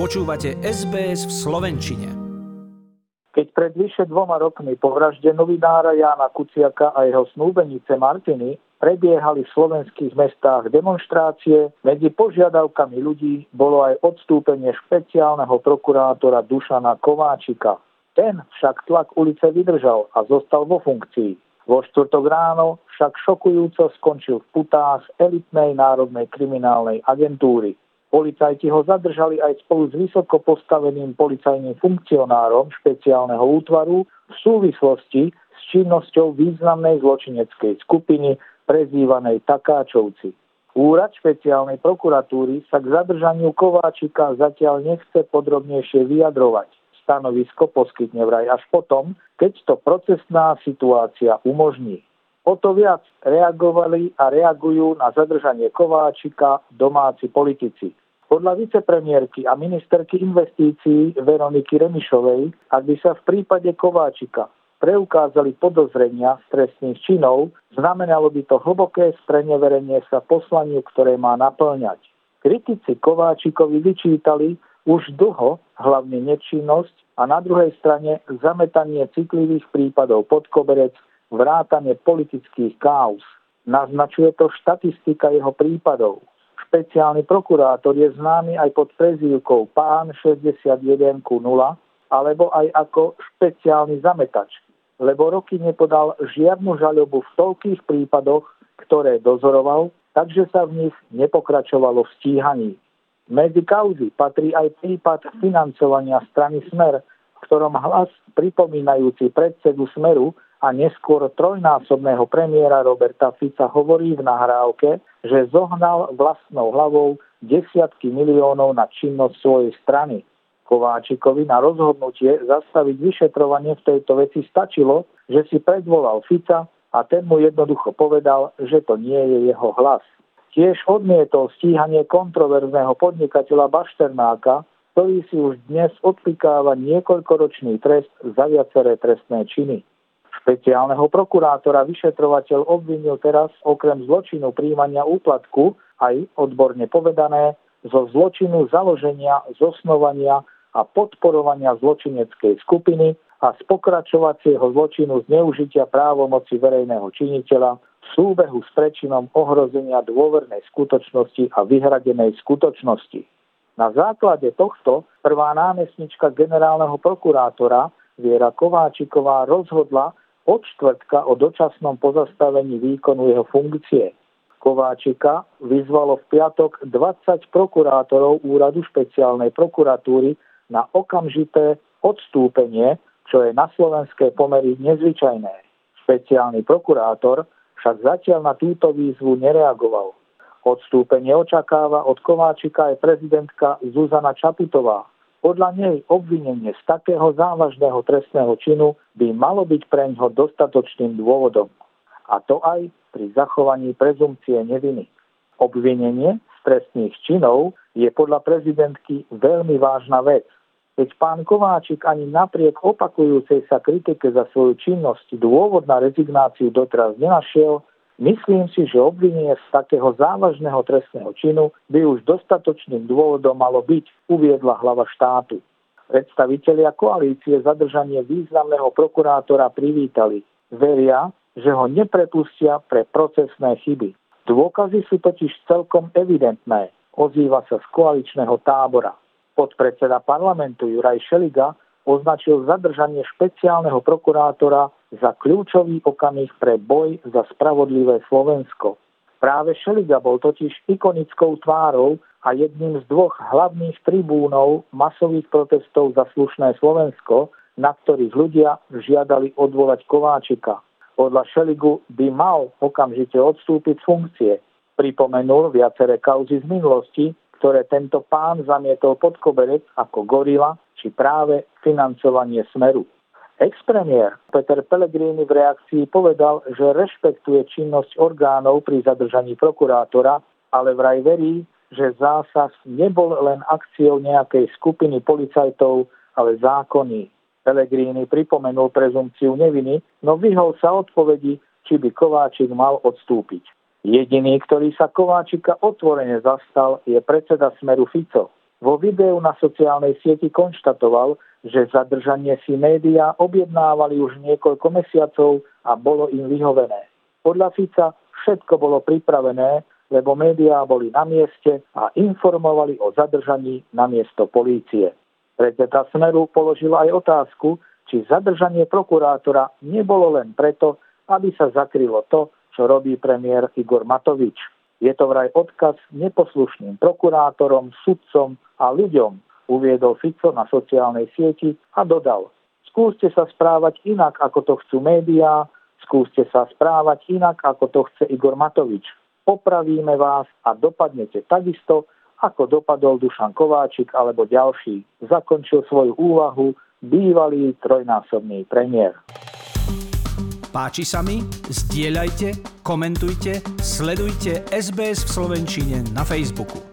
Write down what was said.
Počúvate SBS v slovenčine. Keď pred vyše 2 rokmi po vražde novinára Jána Kuciaka a jeho snúbenice Martiny prebiehali v slovenských mestách demonštrácie, medzi požiadavkami ľudí bolo aj odstúpenie špeciálneho prokurátora Dušana Kováčika. Ten však tlak ulice vydržal a zostal vo funkcii. Vo štvrtok ráno však šokujúco skončil v putách elitnej národnej kriminálnej agentúry. Policajti ho zadržali aj spolu s vysoko postaveným policajným funkcionárom špeciálneho útvaru v súvislosti s činnosťou významnej zločineckej skupiny prezývanej Takáčovci. Úrad špeciálnej prokuratúry sa k zadržaniu Kováčika zatiaľ nechce podrobnejšie vyjadrovať. Stanovisko poskytne vraj až potom, keď to procesná situácia umožní. O to viac reagovali a reagujú na zadržanie Kováčika domáci politici. Podľa vicepremiérky a ministerky investícií Veroniky Remišovej, ak by sa v prípade Kováčika preukázali podozrenia z trestných činov, znamenalo by to hlboké spreneverenie sa poslaniu, ktoré má naplňať. Kritici Kováčikovi vyčítali už dlho hlavne nečinnosť a na druhej strane zametanie citlivých prípadov pod koberec, vrátane politických káuz. Naznačuje to štatistika jeho prípadov. Špeciálny prokurátor je známy aj pod prezývkou Pán 61,0 alebo aj ako špeciálny zametač, lebo roky nepodal žiadnu žaľobu v toľkých prípadoch, ktoré dozoroval, takže sa v nich nepokračovalo v stíhaní. Medzi kauzy patrí aj prípad financovania strany Smer, v ktorom hlas pripomínajúci predsedu Smeru a neskôr trojnásobného premiéra Roberta Fica hovorí v nahrávke, že zohnal vlastnou hlavou desiatky miliónov na činnosť svojej strany. Kováčikovi na rozhodnutie zastaviť vyšetrovanie v tejto veci stačilo, že si predvolal Fica a ten mu jednoducho povedal, že to nie je jeho hlas. Tiež odmietol stíhanie kontroverzného podnikateľa Bašternáka, ktorý si už dnes odpikáva niekoľkoročný trest za viaceré trestné činy. Špeciálneho prokurátora vyšetrovateľ obvinil teraz okrem zločinu prijímania úplatku aj odborne povedané zo zločinu založenia, zosnovania a podporovania zločineckej skupiny a z pokračovacieho zločinu zneužitia právomoci verejného činiteľa v súbehu s prečinom ohrozenia dôvernej skutočnosti a vyhradenej skutočnosti. Na základe tohto prvá námestnička generálneho prokurátora Viera Kováčiková rozhodla od štvrtka o dočasnom pozastavení výkonu jeho funkcie. Kováčika vyzvalo v piatok 20 prokurátorov úradu špeciálnej prokuratúry na okamžité odstúpenie, čo je na slovenské pomery nezvyčajné. Špeciálny prokurátor však zatiaľ na túto výzvu nereagoval. Odstúpenie očakáva od Kováčika aj prezidentka Zuzana Čaputová. Podľa nej obvinenie z takého závažného trestného činu by malo byť preňho dostatočným dôvodom. A to aj pri zachovaní prezumpcie neviny. Obvinenie z trestných činov je podľa prezidentky veľmi vážna vec. Keď pán Kováčik ani napriek opakujúcej sa kritike za svoju činnosť dôvod na rezignáciu doteraz nenašiel, myslím si, že obvinenie z takého závažného trestného činu by už dostatočným dôvodom malo byť, uviedla hlava štátu. Predstavitelia koalície zadržanie významného prokurátora privítali. Veria, že ho neprepustia pre procesné chyby. Dôkazy sú totiž celkom evidentné, ozýva sa z koaličného tábora. Podpredseda parlamentu Juraj Šeliga označil zadržanie špeciálneho prokurátora za kľúčový okamih pre boj za spravodlivé Slovensko. Práve Šeliga bol totiž ikonickou tvárou a jedným z dvoch hlavných tribúnov masových protestov za slušné Slovensko, na ktorých ľudia žiadali odvolať Kováčika. Podľa Šeligu by mal okamžite odstúpiť z funkcie. Pripomenul viaceré kauzy z minulosti, ktoré tento pán zamietol pod koberec ako gorila, či práve financovanie Smeru. Ex-premiér Peter Pellegrini v reakcii povedal, že rešpektuje činnosť orgánov pri zadržaní prokurátora, ale vraj verí, že zásah nebol len akciou nejakej skupiny policajtov, ale zákonný. Pellegrini pripomenul prezumpciu neviny, no vyhol sa odpovedi, či by Kováčik mal odstúpiť. Jediný, ktorý sa Kováčika otvorene zastal, je predseda Smeru Fico. Vo videu na sociálnej sieti konštatoval, že zadržanie si médiá objednávali už niekoľko mesiacov a bolo im vyhovené. Podľa Fica všetko bolo pripravené, lebo médiá boli na mieste a informovali o zadržaní namiesto polície. Predseda Smeru položil aj otázku, či zadržanie prokurátora nebolo len preto, aby sa zakrylo to, čo robí premiér Igor Matovič. Je to vraj odkaz neposlušným prokurátorom, sudcom a ľuďom, uviedol Fico na sociálnej sieti a dodal: skúste sa správať inak, ako to chcú médiá, skúste sa správať inak, ako to chce Igor Matovič. Popravíme vás a dopadnete takisto, ako dopadol Dušan Kováčik alebo ďalší. Zakončil svoju úvahu bývalý trojnásobný premiér. Páči sa mi? Zdieľajte, komentujte, sledujte SBS v slovenčine na Facebooku.